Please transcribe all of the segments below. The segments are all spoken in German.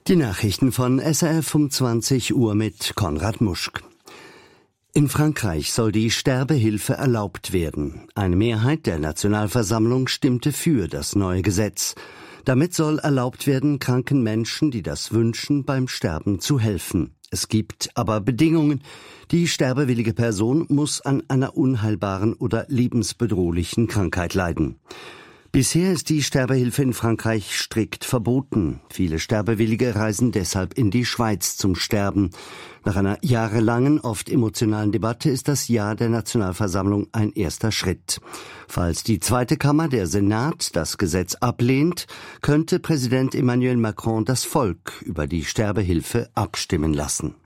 Die Nachrichten von SRF um 20 Uhr mit Konrad Muschk. In Frankreich soll die Sterbehilfe erlaubt werden. Eine Mehrheit der Nationalversammlung stimmte für das neue Gesetz. Damit soll erlaubt werden, kranken Menschen, die das wünschen, beim Sterben zu helfen. Es gibt aber Bedingungen. Die sterbewillige Person muss an einer unheilbaren oder lebensbedrohlichen Krankheit leiden. Bisher ist die Sterbehilfe in Frankreich strikt verboten. Viele Sterbewillige reisen deshalb in die Schweiz zum Sterben. Nach einer jahrelangen, oft emotionalen Debatte ist das Ja der Nationalversammlung ein erster Schritt. Falls die zweite Kammer, der Senat, das Gesetz ablehnt, könnte Präsident Emmanuel Macron das Volk über die Sterbehilfe abstimmen lassen.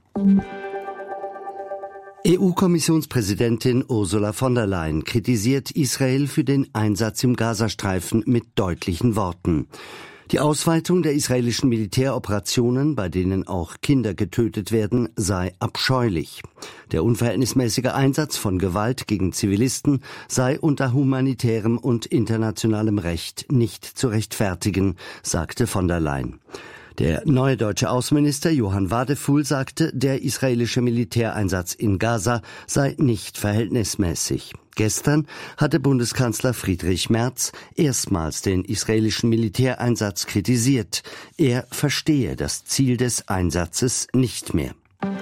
EU-Kommissionspräsidentin Ursula von der Leyen kritisiert Israel für den Einsatz im Gazastreifen mit deutlichen Worten. Die Ausweitung der israelischen Militäroperationen, bei denen auch Kinder getötet werden, sei abscheulich. Der unverhältnismäßige Einsatz von Gewalt gegen Zivilisten sei unter humanitärem und internationalem Recht nicht zu rechtfertigen, sagte von der Leyen. Der neue deutsche Außenminister Johann Wadefuhl sagte, der israelische Militäreinsatz in Gaza sei nicht verhältnismäßig. Gestern hatte Bundeskanzler Friedrich Merz erstmals den israelischen Militäreinsatz kritisiert. Er verstehe das Ziel des Einsatzes nicht mehr.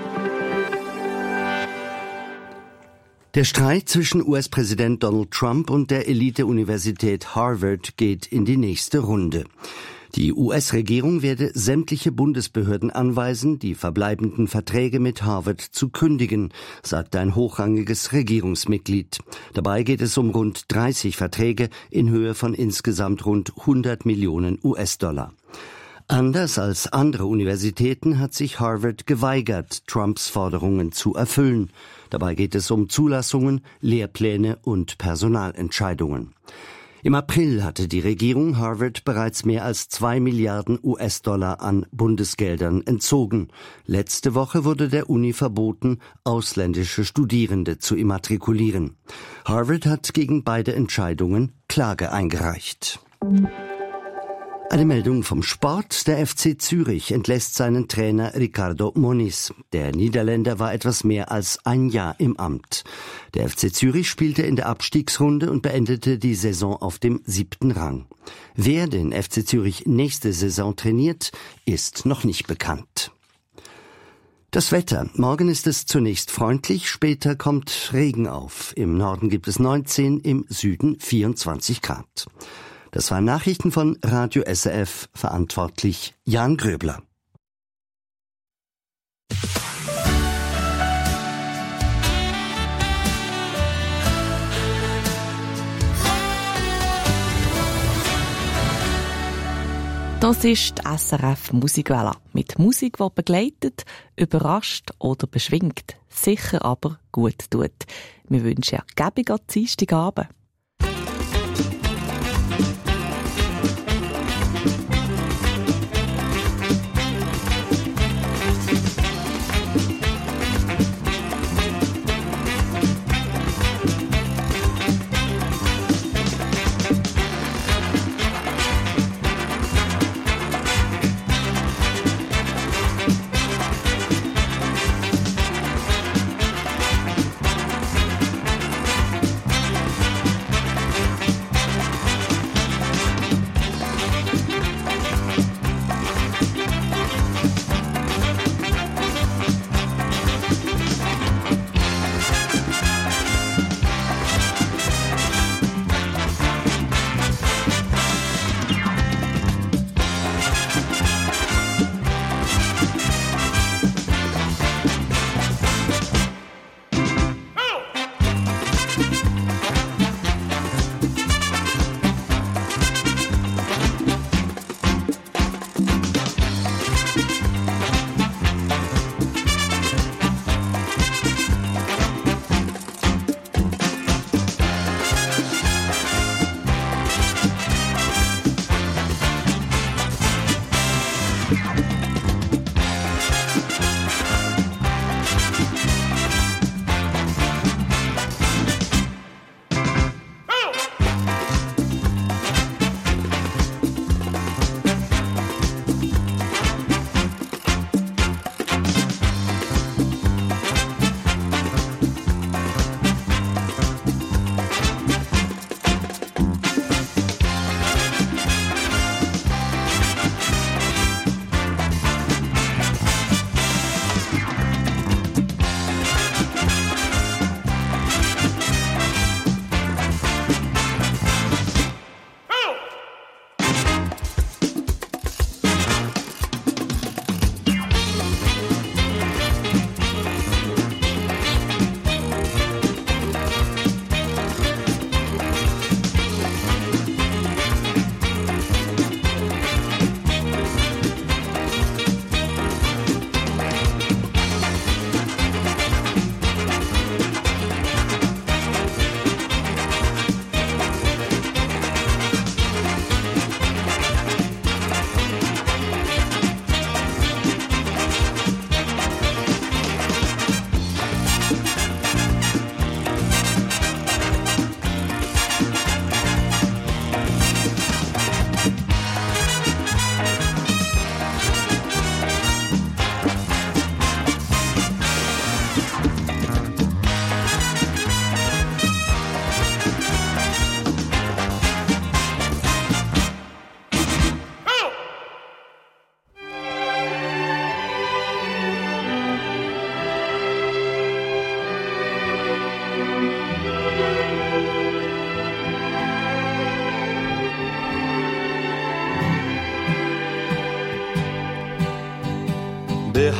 Der Streit zwischen US-Präsident Donald Trump und der Elite-Universität Harvard geht in die nächste Runde. Die US-Regierung werde sämtliche Bundesbehörden anweisen, die verbleibenden Verträge mit Harvard zu kündigen, sagte ein hochrangiges Regierungsmitglied. Dabei geht es um rund 30 Verträge in Höhe von insgesamt rund 100 Millionen US-Dollar. Anders als andere Universitäten hat sich Harvard geweigert, Trumps Forderungen zu erfüllen. Dabei geht es um Zulassungen, Lehrpläne und Personalentscheidungen. Im April hatte die Regierung Harvard bereits mehr als 2 Milliarden US-Dollar an Bundesgeldern entzogen. Letzte Woche wurde der Uni verboten, ausländische Studierende zu immatrikulieren. Harvard hat gegen beide Entscheidungen Klage eingereicht. Eine Meldung vom Sport. Der FC Zürich entlässt seinen Trainer Ricardo Moniz. Der Niederländer war etwas mehr als ein Jahr im Amt. Der FC Zürich spielte in der Abstiegsrunde und beendete die Saison auf dem 7. Rang. Wer den FC Zürich nächste Saison trainiert, ist noch nicht bekannt. Das Wetter. Morgen ist es zunächst freundlich, später kommt Regen auf. Im Norden gibt es 19, im Süden 24 Grad. Das waren Nachrichten von Radio SRF, verantwortlich Jan Gröbler. Das ist die SRF Musikwelle. Mit Musik, die begleitet, überrascht oder beschwingt, sicher aber gut tut. Wir wünschen einen gäbigen Dienstagabend.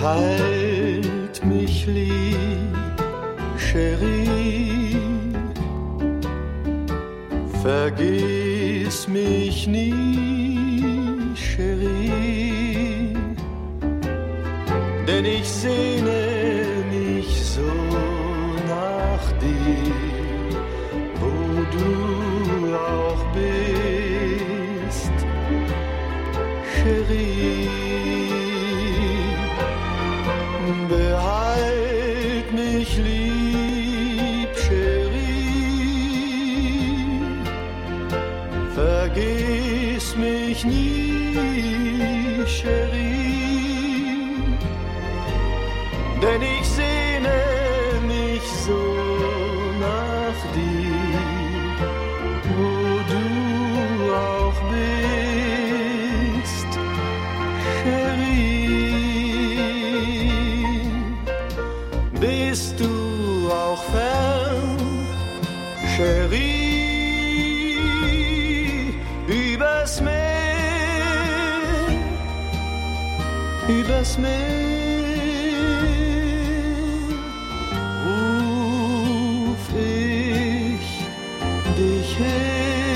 Behalt mich lieb, Cherie, vergiss mich nie, Cherie, denn ich sehne mich so nach dir, wo du auch bist, Cherie. Behalt mich lieb, Cherie, vergiss mich nie, Cherie, denn ich sehne mich so nach dir, wo du auch bist, Cherie. Bist du auch fern, Cherie, übers Meer, übers Meer, ruf ich dich her.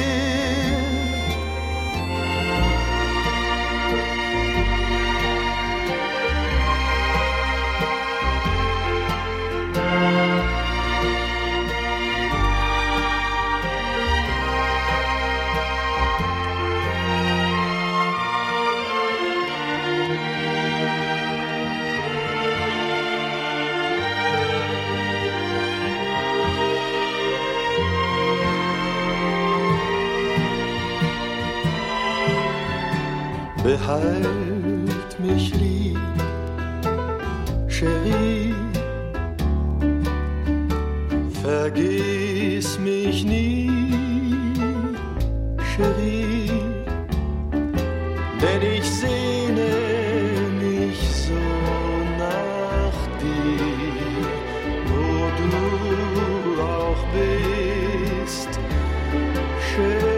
Behalt mich lieb, Cherie, vergiss mich nie, Cherie, denn ich sehne mich so nach dir, wo du auch bist, Cherie.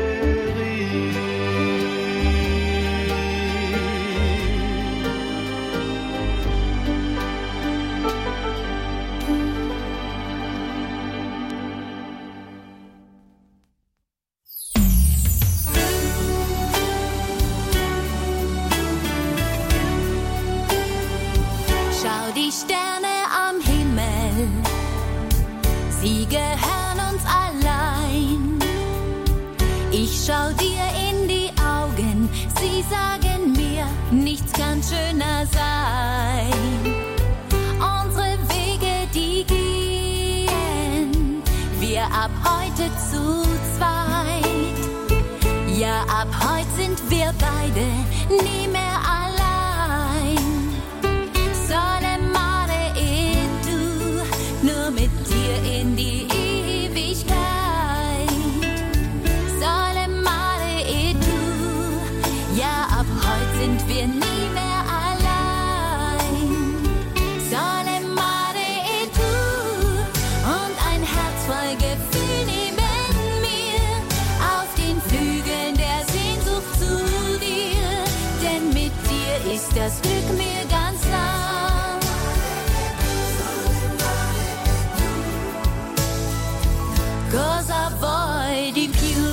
Schau dir in die Augen, sie sagen mir, nichts kann schöner sein. Unsere Wege, die gehen wir ab heute zu zweit. Ja, ab heute sind wir beide nie mehr allein. Sole mare e du, nur mit dir in die Ewigkeit. Sind wir nie mehr allein. Sole mare e tu, und ein Herz voll Gefühl neben mir, auf den Flügeln der Sehnsucht zu dir, denn mit dir ist das Glück mir ganz nah. Cosa vuoi di più?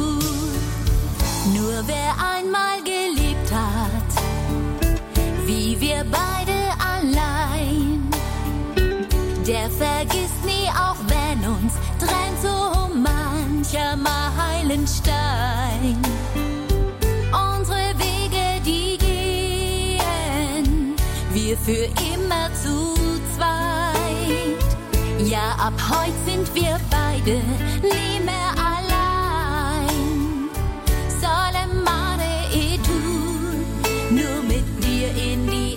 Nur wer einmal gelebt hat, wie wir beide allein, der vergisst nie, auch wenn uns trennt so mancher Meilenstein. Unsere Wege, die gehen wir für immer zu zweit. Ja, ab heute sind wir beide nie mehr allein. Sole mare e tu, nur mit dir in die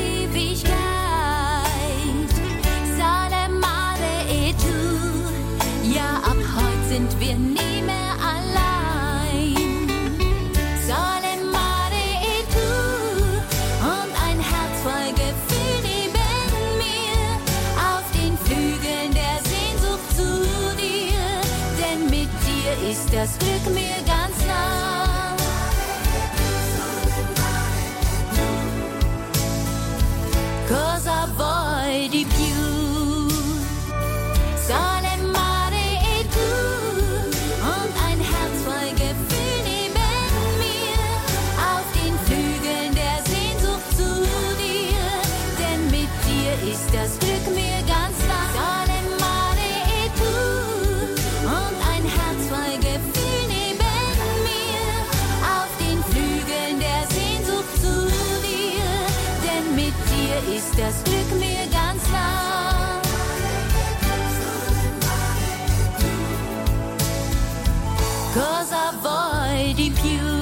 Ewigkeit. Sole mare e tu, ja, ab heute sind wir nie mehr allein. Sole mare e tu, und ein Herz voll Gefühl neben mir, auf den Flügeln der Sehnsucht zu dir, denn mit dir ist das Glück mir ganz nah. Cause ist das Glück mir ganz nah. 'Cause I avoid you.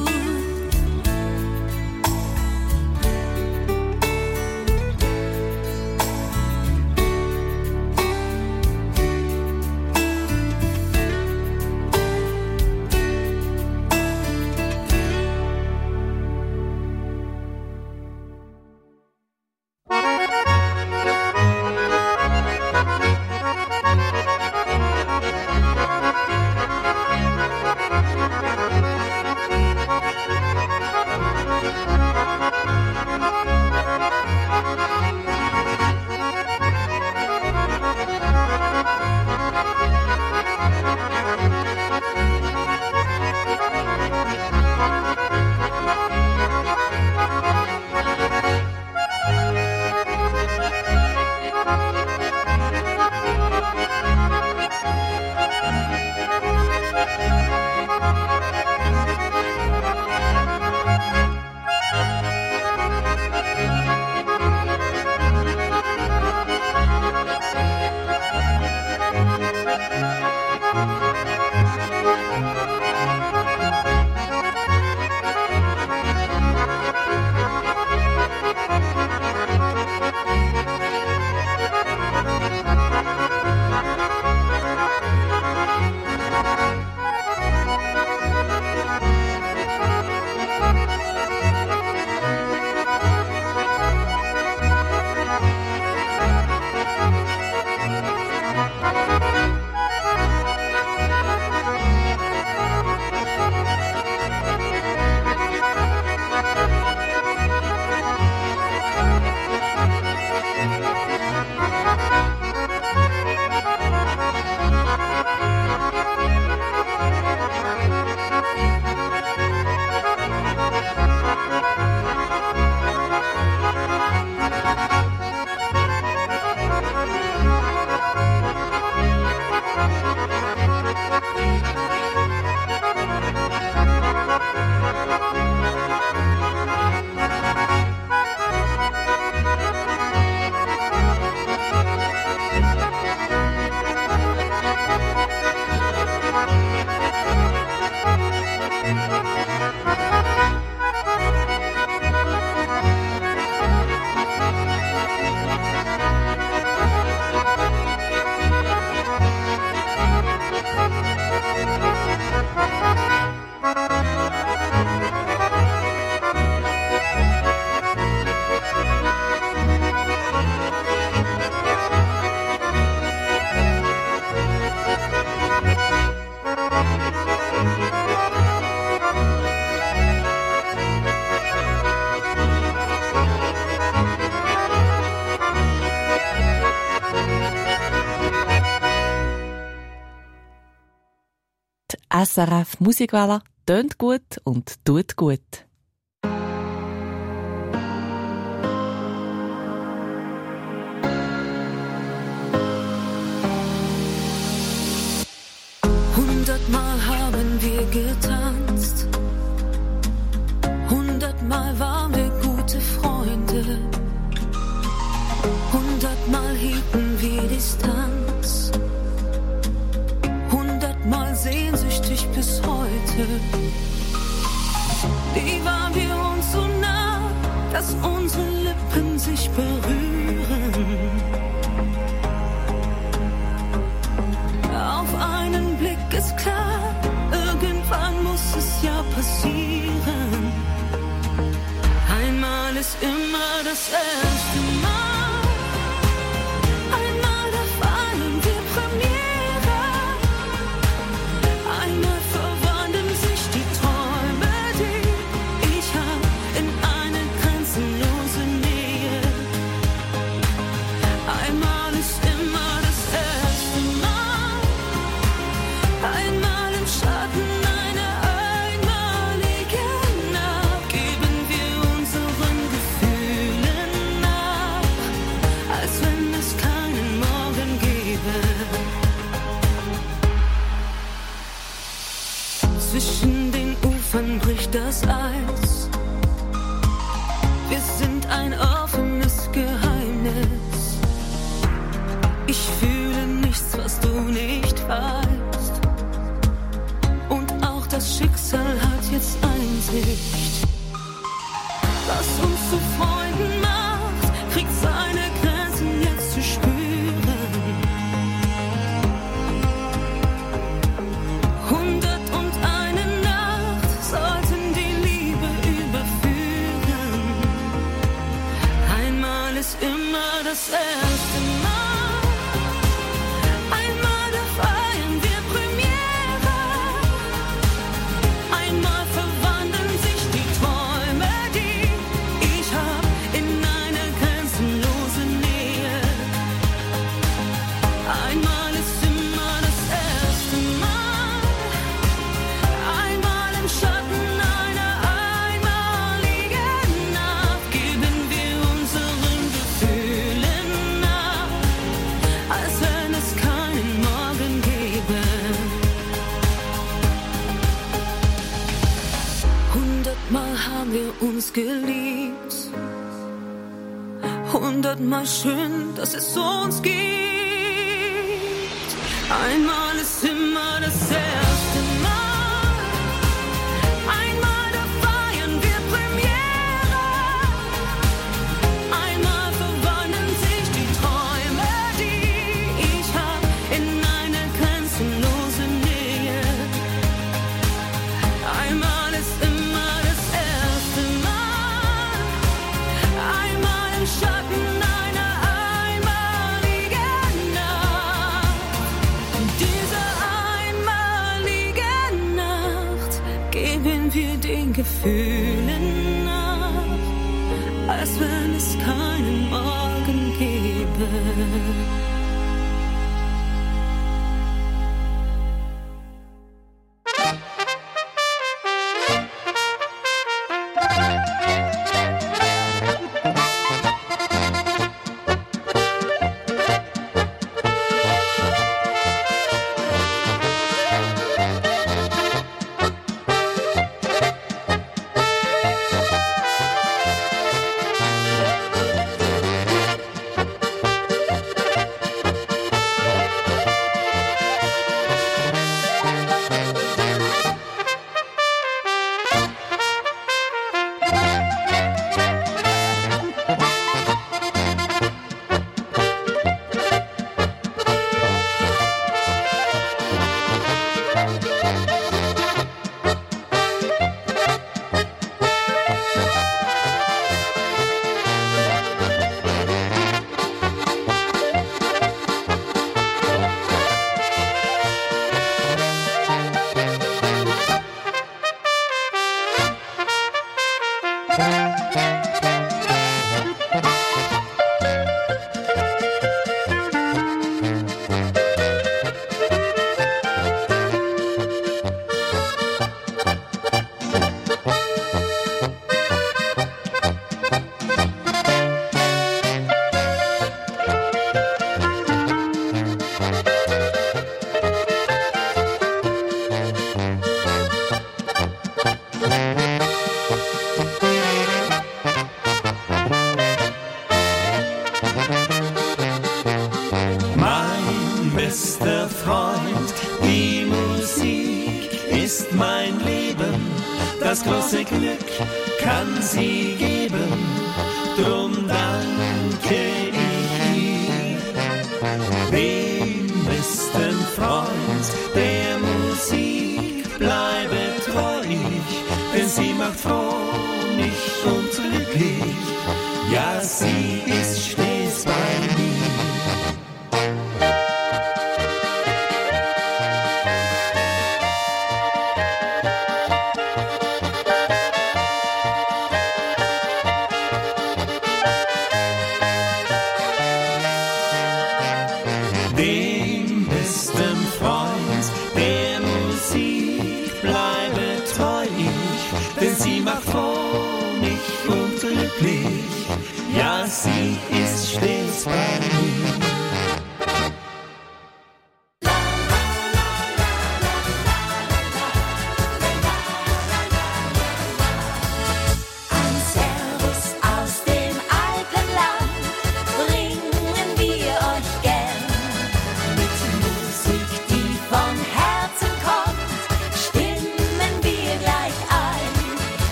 SRF Musikwelle tönt gut und tut gut. Hundertmal haben wir getanzt, 100-mal waren wir gute Freunde, 100-mal hielten wir Distanz, 100-mal sehnsüchtig bis heute. Nie waren wir uns so nah, dass unsere Lippen sich berühren. Auf einen Blick ist klar, irgendwann muss es ja passieren. Einmal ist immer das erste Mal. Einmal, da feiern wir Premiere. Einmal verwandeln sich die Träume, die ich hab, in eine grenzenlose Nähe. Einmal ist immer das erste Mal. Einmal im Schatten einer einmaligen Nacht geben wir unseren Gefühlen nach, als wenn es keinen Morgen gäbe. Zwischen den Ufern bricht das Eis. Wir sind ein offenes uns geliebt. 100-mal schön, dass es uns gibt. Einmal ist immer das erste Mal. Einmal da feiern wir Premiere. Einmal verwandeln sich die Träume, die ich hab, in eine grenzenlose Nähe. Einmal ist immer das erste Mal. Einmal im Schatten einer einmaligen Nacht. Und diese einmalige Nacht geben wir den Gefühlen nach, als wenn es keinen Morgen gäbe. Das große Glück kann sie geben, drum danke ich ihr. Dem besten Freund der Musik bleibe treu ich, denn sie macht fröhlich und glücklich. Ja, sie ist stets bei mir.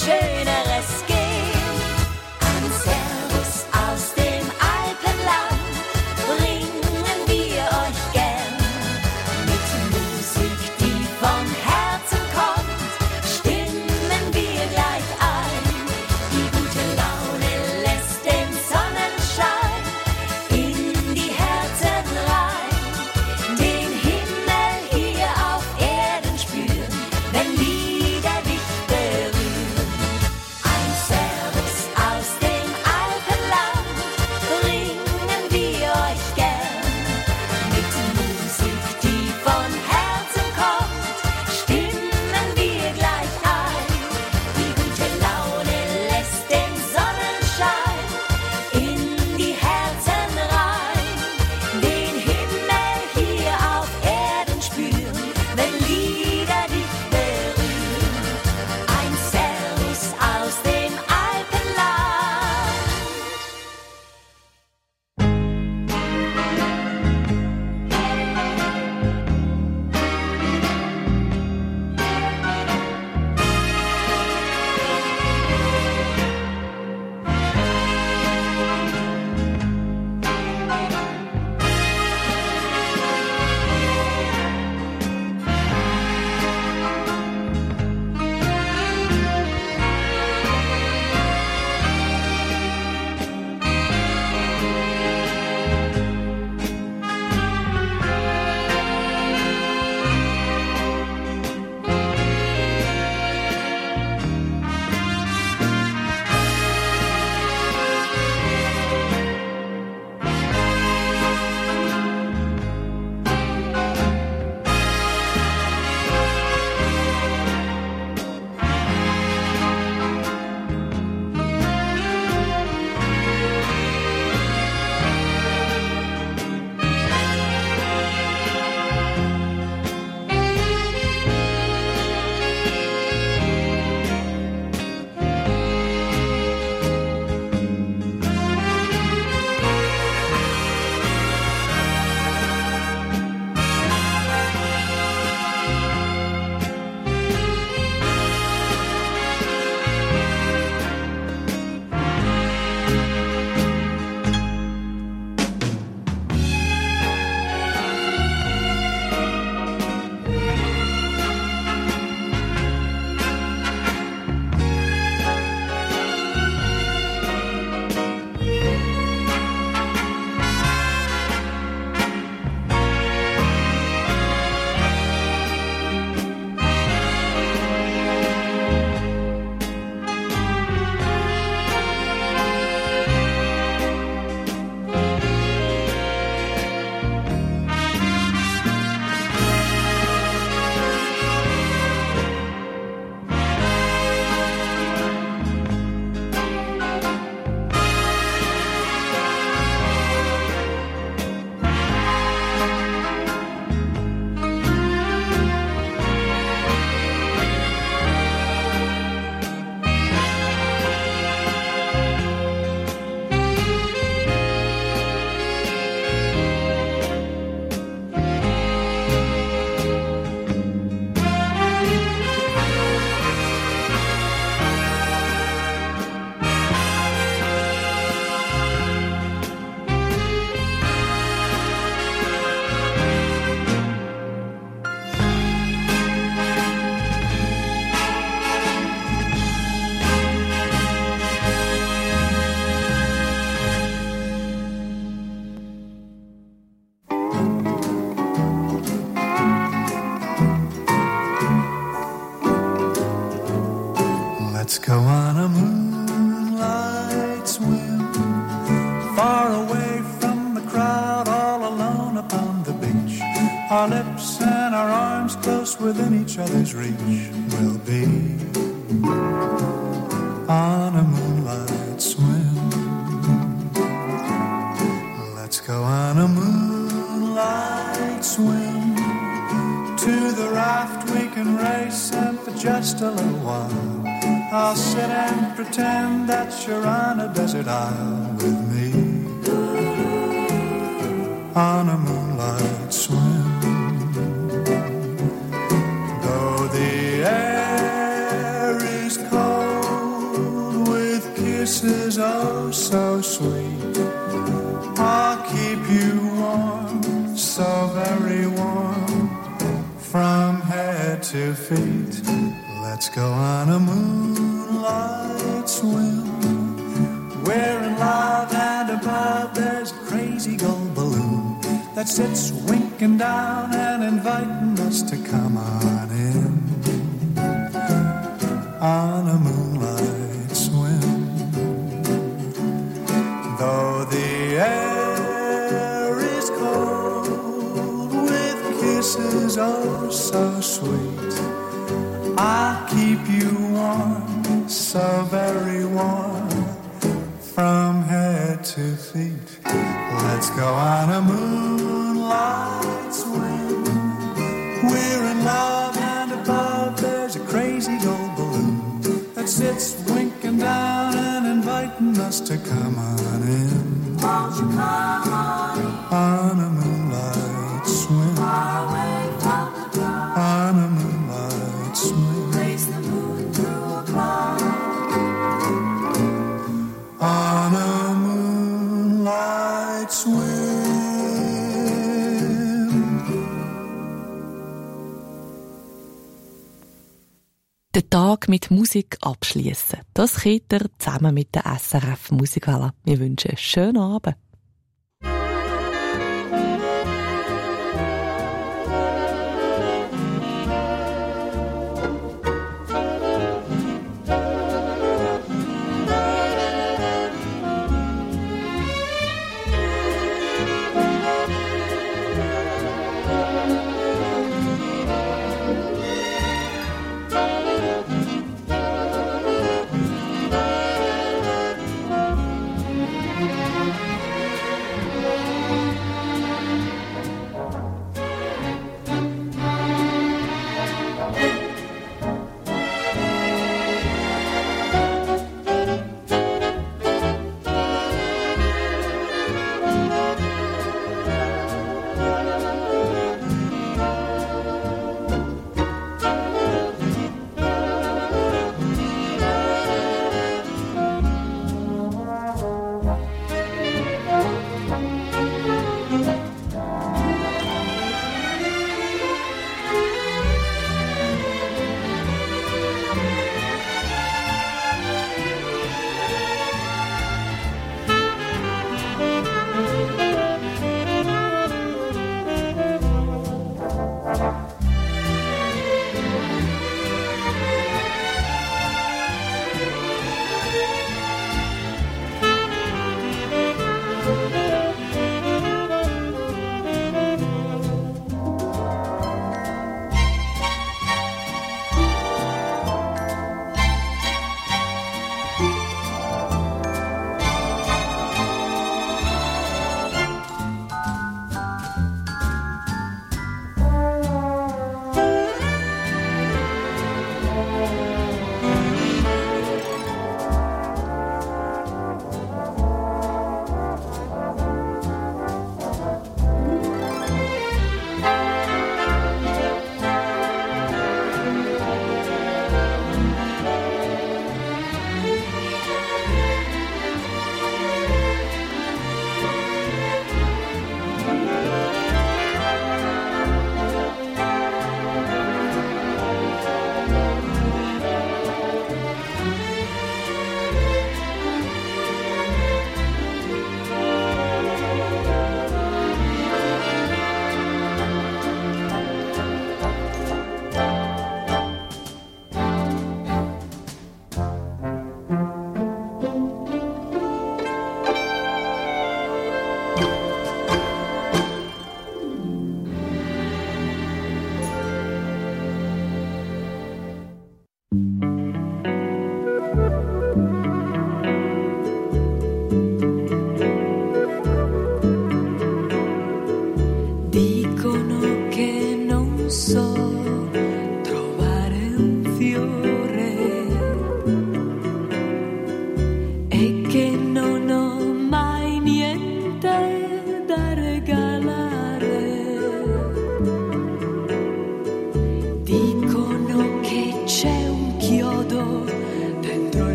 Schöneres geben. Ein Servus aus dem Alpenland bringen wir euch gern. Mit Musik, die von Herzen kommt, stimmen wir gleich ein. Die gute Laune lässt den Sonnenschein in die Herzen rein. Den Himmel hier auf Erden spüren, wenn Lieder dich berühren. Ein Servus aus dem Alpenland bringen wir euch gern. Mit Musik, die von Herzen kommt, stimmen wir gleich ein. Die gute Laune lässt den Sonnenschein in die Herzen rein. Den Himmel hier auf Erden spüren, wenn Lieder dich berühren. Ein Servus aus dem Alpenland. Let's go on a moonlight swim, far away from the crowd, all alone upon the beach. Our lips and our arms close within each other's reach. We'll be on a moonlight swim. Let's go on a moonlight swim. To the raft we can race, and for just a little while I'll sit and pretend that you're on a desert isle with me on a moonlight swim. Though the air is cold head to feet. Let's go on a moonlight swim. We're in love and above there's a crazy gold balloon that sits winking down and inviting us to come on in. On a moonlight swim. Though the air is cold with kisses oh so sweet, I'll keep you warm, so very warm, from head to feet. Let's go on a moonlight swim. We're in love and above there's a crazy gold balloon that sits winking down and inviting us to come on in. Won't you come on a moonlight swim? Far away from the ground. On a moonlight swim. Race the moon through a cloud. On a moonlight swim. Den Tag mit Musik abschließen. Das geht ihr zusammen mit der SRF Musikwelle. Wir wünschen einen schönen Abend.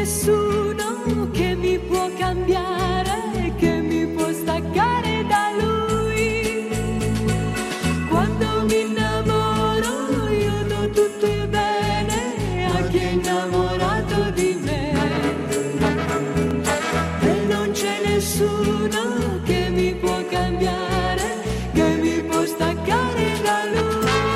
nessuno che mi può cambiare, che mi può staccare da lui. Quando mi innamoro io do tutto il bene a chi è innamorato di me. E non c'è nessuno che mi può cambiare, che mi può staccare da lui.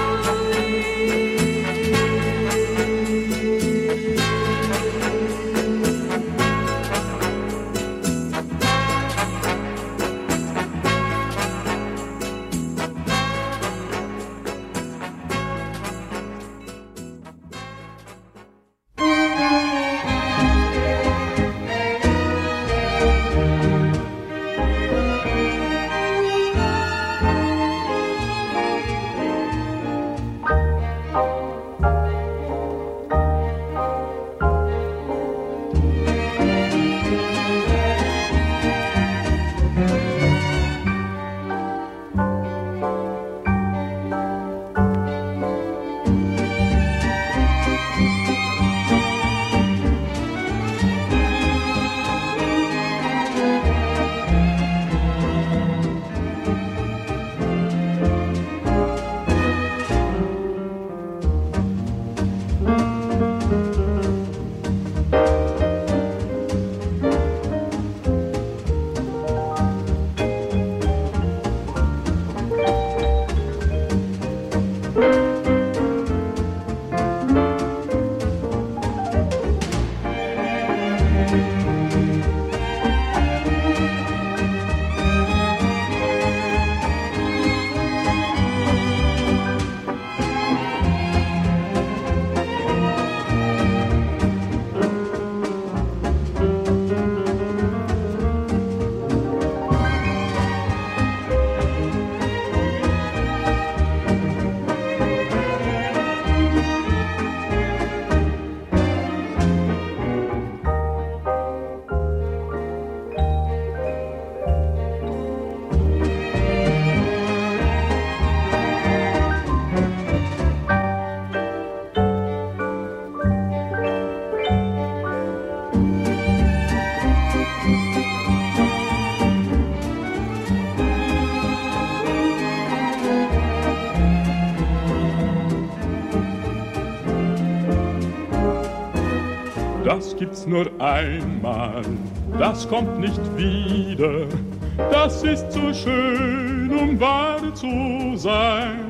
Das gibt's nur einmal, das kommt nicht wieder. Das ist so schön, um wahr zu sein.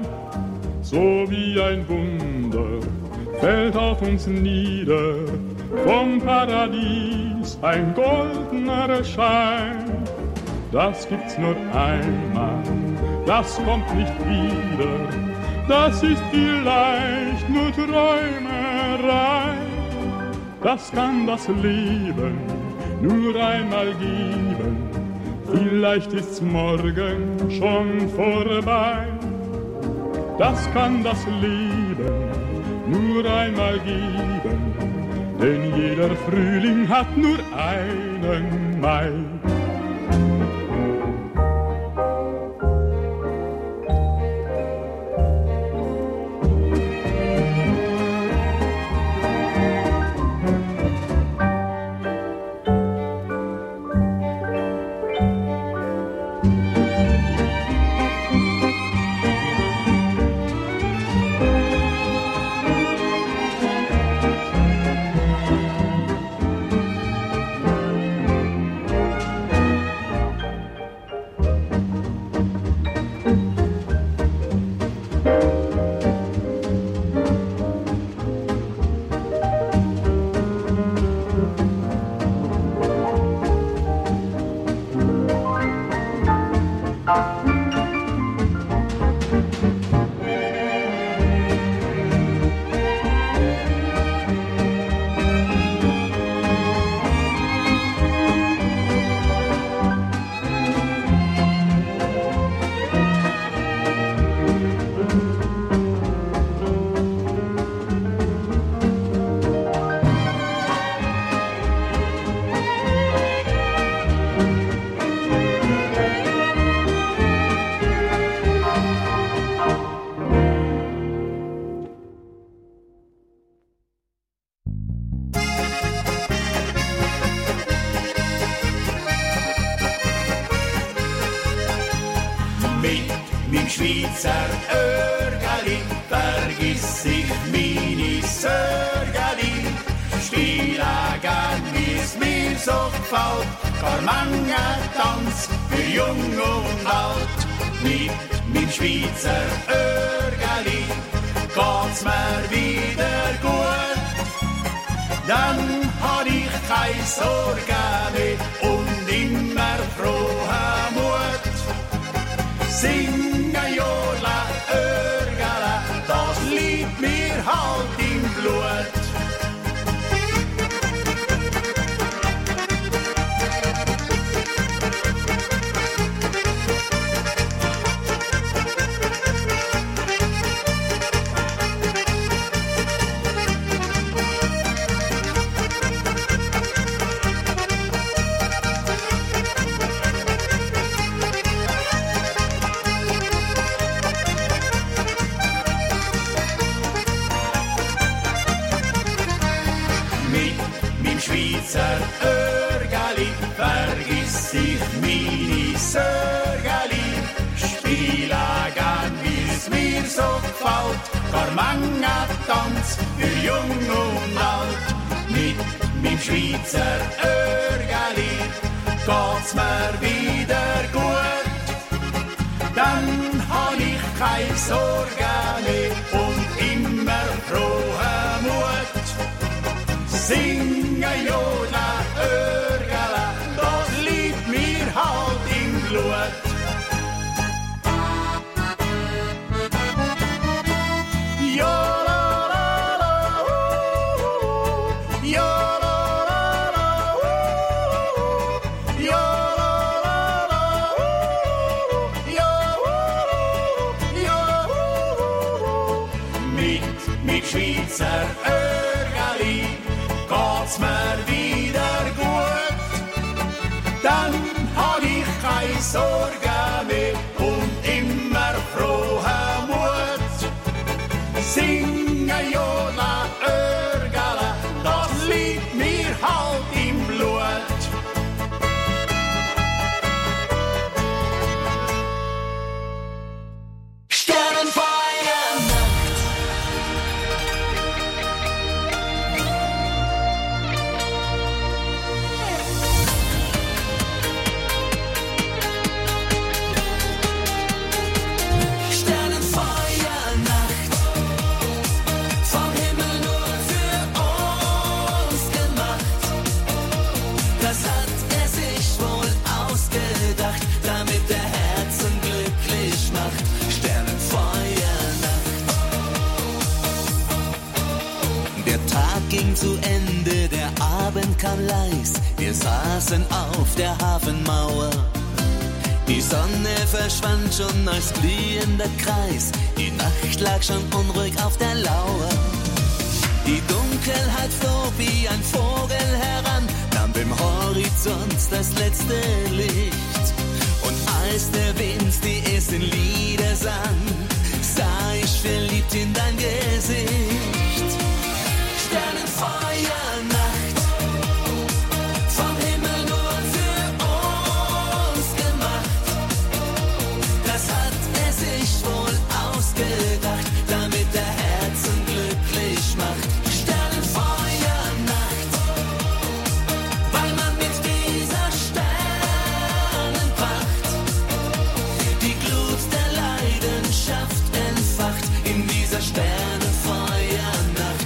So wie ein Wunder fällt auf uns nieder, vom Paradies ein goldener Schein. Das gibt's nur einmal, das kommt nicht wieder. Das ist vielleicht nur Träumerei. Das kann das Leben nur einmal geben. Vielleicht ist's morgen schon vorbei. Das kann das Leben nur einmal geben. Denn jeder Frühling hat nur einen Mai. Schweizer Örgeli, vergiss ich meine Sörgeli. Spiele gern, wie's mir so gefällt, gar manchen Tanz für Jung und Alt. Mit meinem Schweizer Örgeli geht's mir wieder gut. Dann hab ich keine Sorge mehr und immer frohen Mut. Singe Jodla, Örgela, das liegt mir halt im Blut. Schweizer Örgeli, vergiss ich meine Sörgeli. Spiele gern, wie's mir so gefällt, gar manchen Tanz für Jung und Alt. Mit meinem Schweizer Örgeli geht's mir wieder gut. Dann hab ich keine Sorge mehr und immer frohen Mut. Singe Jodla, Örgela, das liegt mir halt im Blut. Mit Schweizer Örgeli geht's mir wieder gut. Dann hab ich keine Sorge mehr und immer frohen Mut. Singe Jodla, Örgela, das liegt mir halt im Blut. Ging zu Ende, der Abend kam leis, wir saßen auf der Hafenmauer. Die Sonne verschwand schon als glühender Kreis, die Nacht lag schon unruhig auf der Lauer. Die Dunkelheit flog wie ein Vogel heran, nahm dem Horizont das letzte Licht. Und als der Wind die ersten Lieder sang, sah ich verliebt in dein Gesicht. Sternenfeuernacht, vom Himmel nur für uns gemacht. Das hat er sich wohl ausgedacht, damit er Herzen glücklich macht. Sternenfeuernacht, weil man mit dieser Sternenpracht die Glut der Leidenschaft entfacht in dieser Sternenfeuernacht.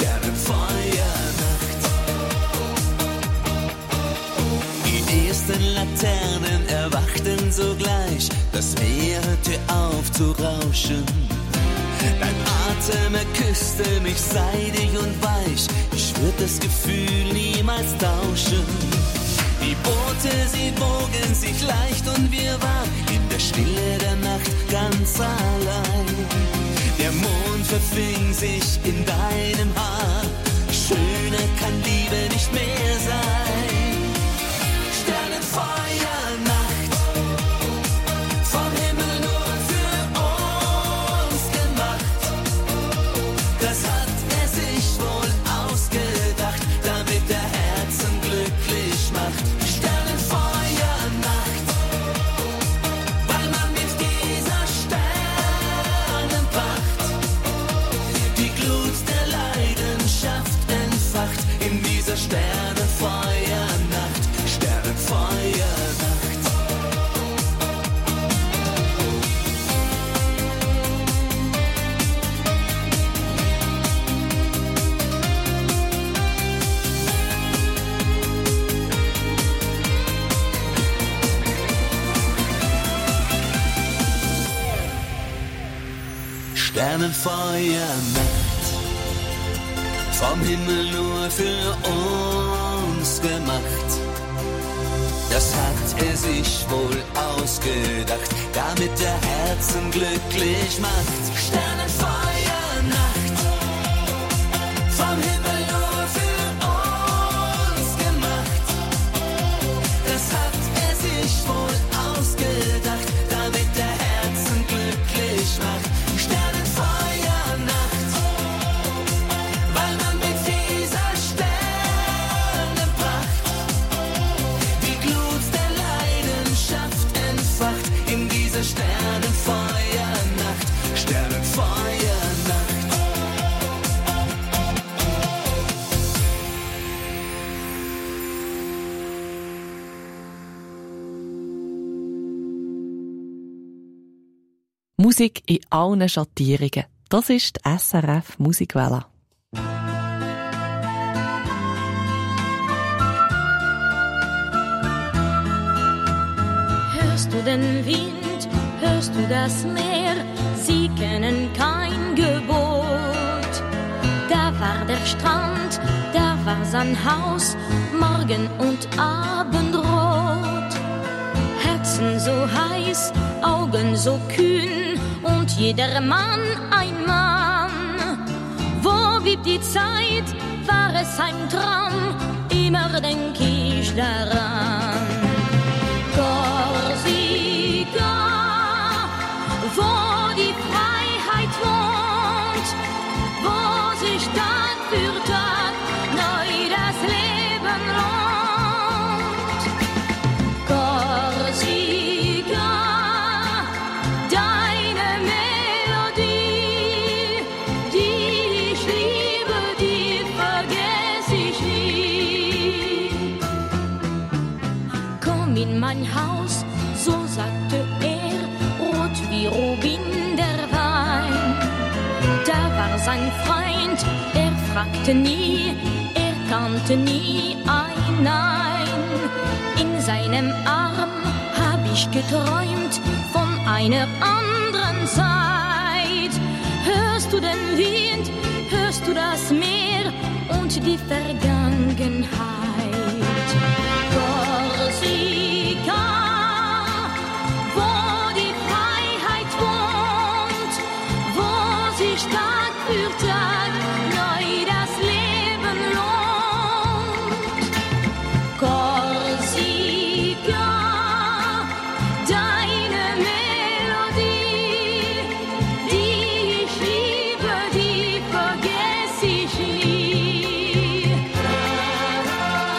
Die ersten Laternen erwachten sogleich, das Meer hörte auf zu rauschen. Dein Atem, er küsste mich seidig und weich, ich würd das Gefühl niemals tauschen. Die Boote, sie bogen sich leicht und wir waren in der Stille der Nacht ganz allein. Der Mond verfing sich in deinem Haar, schöner kann Liebe nicht mehr sein. Sternenfeuernacht, vom Himmel nur für uns gemacht. Das hat er sich wohl ausgedacht, damit er Herzen glücklich macht. Sternenfeuernacht, weil man mit dieser Sternenpracht Sternenfeuernacht, vom Himmel nur für uns gemacht. Das hat er sich wohl ausgedacht, damit er Herzen glücklich macht. Sternenfeuernacht, vom Himmel nur für uns gemacht. Das hat er sich wohl ausgedacht, damit er Herzen glücklich macht. Sternenfeuernacht, weil man mit dieser Sternenpracht die Glut der Leidenschaft entfacht. In dieser Sternenfeuernacht, Sternenfeuernacht. Musik in allen Schattierungen. Das ist die SRF Musikwelle. Hörst du den Wind, hörst du das Meer, sie kennen kein Gebot. Da war der Strand, da war sein Haus, Morgen- und Abendrot. Herzen so heiß, Augen so kühn und jeder Mann ein Mann. Wo blieb die Zeit, war es ein Traum, immer denk ich daran. Korsika, wo die Freiheit wohnt, wo sich Tag für Tag neu das Leben lohnt. Korsika, deine Melodie, die ich liebe, die vergesse ich nie. Komm in mein Haus, so sagte er, rot wie Rubin der Wein. Da war sein Freund, er fragte nie, er kannte nie ein Nein. In seinem Arm hab ich geträumt von einer anderen Zeit. Hörst du den Wind, hörst du das Meer und die Vergangenheit. Korsika, wo die Freiheit wohnt, wo sich Tag für Tag neu das Leben lohnt. Korsika, deine Melodie, die ich liebe, die vergesse ich nie.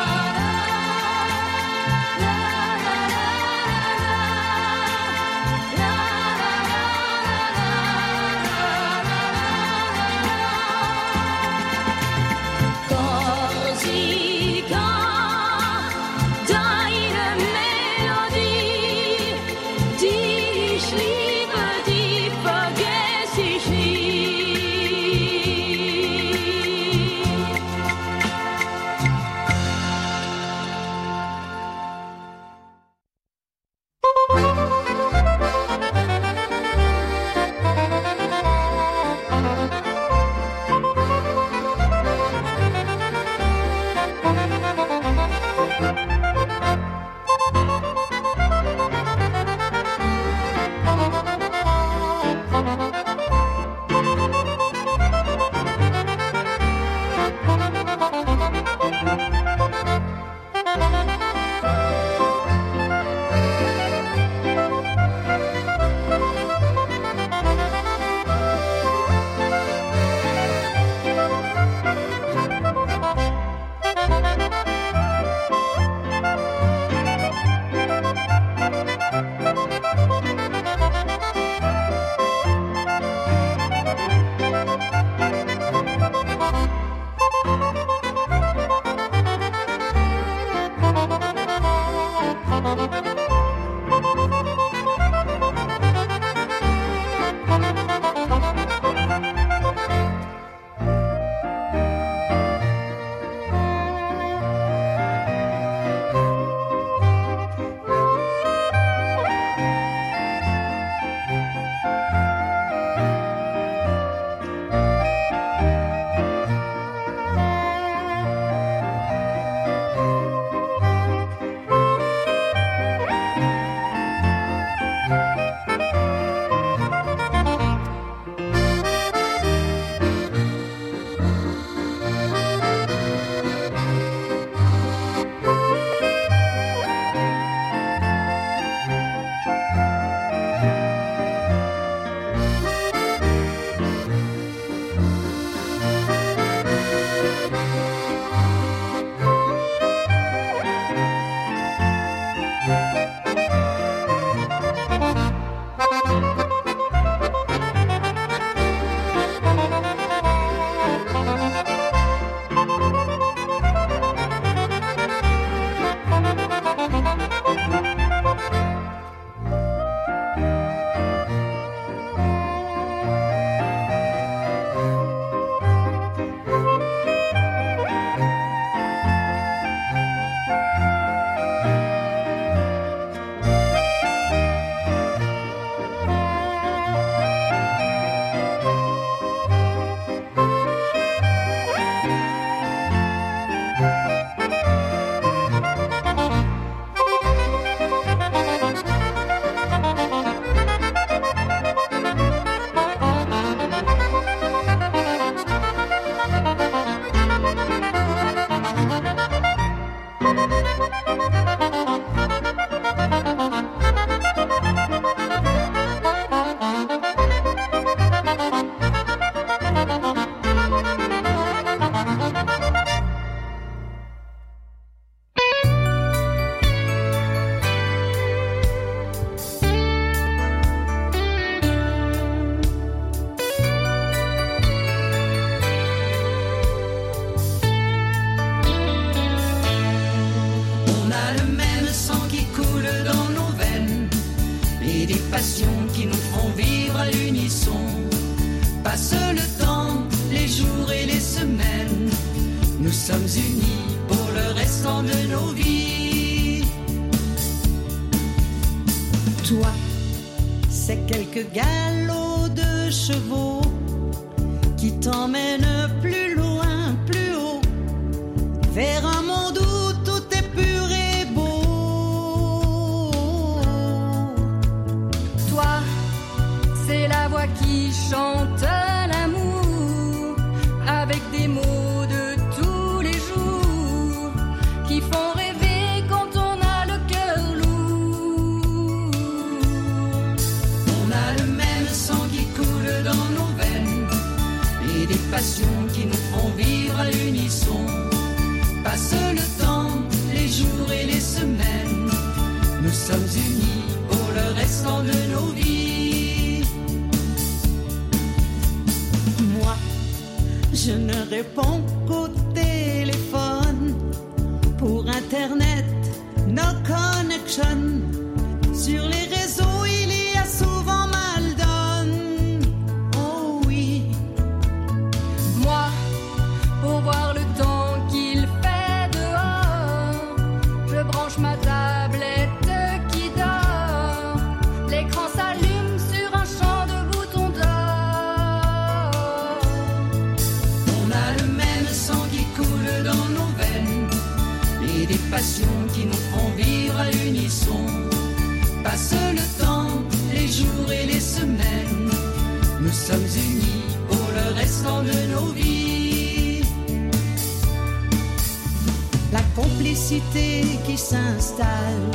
Qui s'installe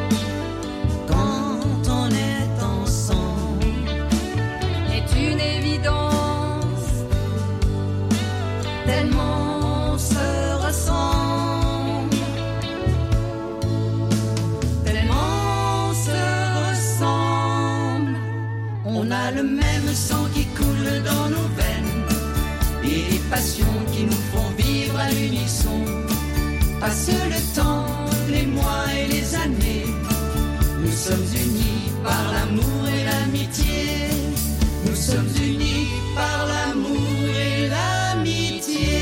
quand on est ensemble est une évidence, tellement on se ressemble, tellement on se ressemble. On a le même sang qui coule dans nos veines et les passions qui nous font vivre à l'unisson. Passe le temps, les mois et les années, nous sommes unis par l'amour et l'amitié. Nous sommes unis par l'amour et l'amitié.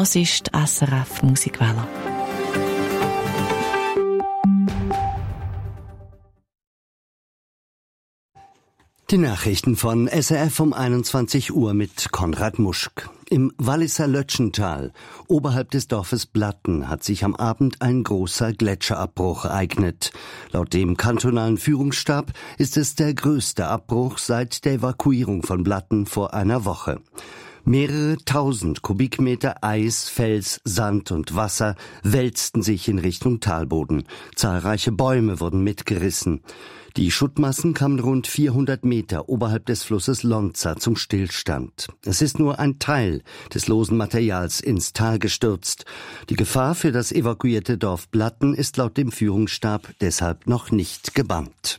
Das ist die SRF Musikwelle. Die Nachrichten von SRF um 21 Uhr mit Konrad Muschk. Im Walliser Lötschental, oberhalb des Dorfes Blatten, hat sich am Abend ein großer Gletscherabbruch ereignet. Laut dem kantonalen Führungsstab ist es der größte Abbruch seit der Evakuierung von Blatten vor einer Woche. Mehrere tausend Kubikmeter Eis, Fels, Sand und Wasser wälzten sich in Richtung Talboden. Zahlreiche Bäume wurden mitgerissen. Die Schuttmassen kamen rund 400 Meter oberhalb des Flusses Lonza zum Stillstand. Es ist nur ein Teil des losen Materials ins Tal gestürzt. Die Gefahr für das evakuierte Dorf Blatten ist laut dem Führungsstab deshalb noch nicht gebannt.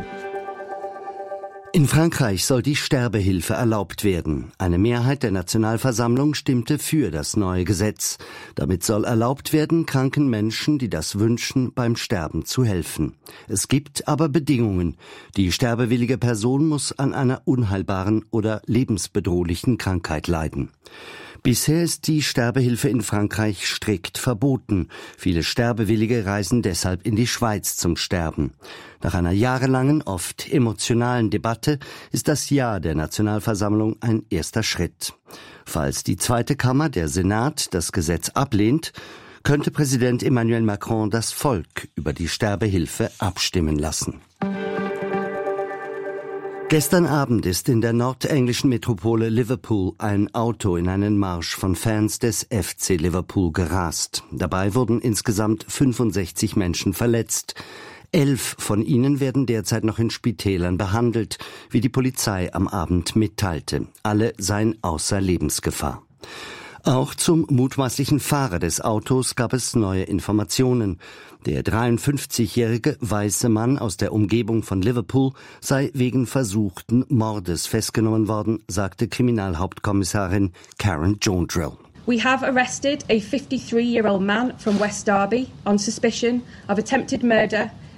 In Frankreich soll die Sterbehilfe erlaubt werden. Eine Mehrheit der Nationalversammlung stimmte für das neue Gesetz. Damit soll erlaubt werden, kranken Menschen, die das wünschen, beim Sterben zu helfen. Es gibt aber Bedingungen. Die sterbewillige Person muss an einer unheilbaren oder lebensbedrohlichen Krankheit leiden. Bisher ist die Sterbehilfe in Frankreich strikt verboten. Viele Sterbewillige reisen deshalb in die Schweiz zum Sterben. Nach einer jahrelangen, oft emotionalen Debatte ist das Ja der Nationalversammlung ein erster Schritt. Falls die zweite Kammer, der Senat, das Gesetz ablehnt, könnte Präsident Emmanuel Macron das Volk über die Sterbehilfe abstimmen lassen. Gestern Abend ist in der nordenglischen Metropole Liverpool ein Auto in einen Marsch von Fans des FC Liverpool gerast. Dabei wurden insgesamt 65 Menschen verletzt. 11 von ihnen werden derzeit noch in Spitälern behandelt, wie die Polizei am Abend mitteilte. Alle seien außer Lebensgefahr. Auch zum mutmaßlichen Fahrer des Autos gab es neue Informationen. Der 53-jährige weiße Mann aus der Umgebung von Liverpool sei wegen versuchten Mordes festgenommen worden, sagte Kriminalhauptkommissarin Karen Jondrill. We have arrested a 53-year-old man from West Derby on suspicion of attempted murder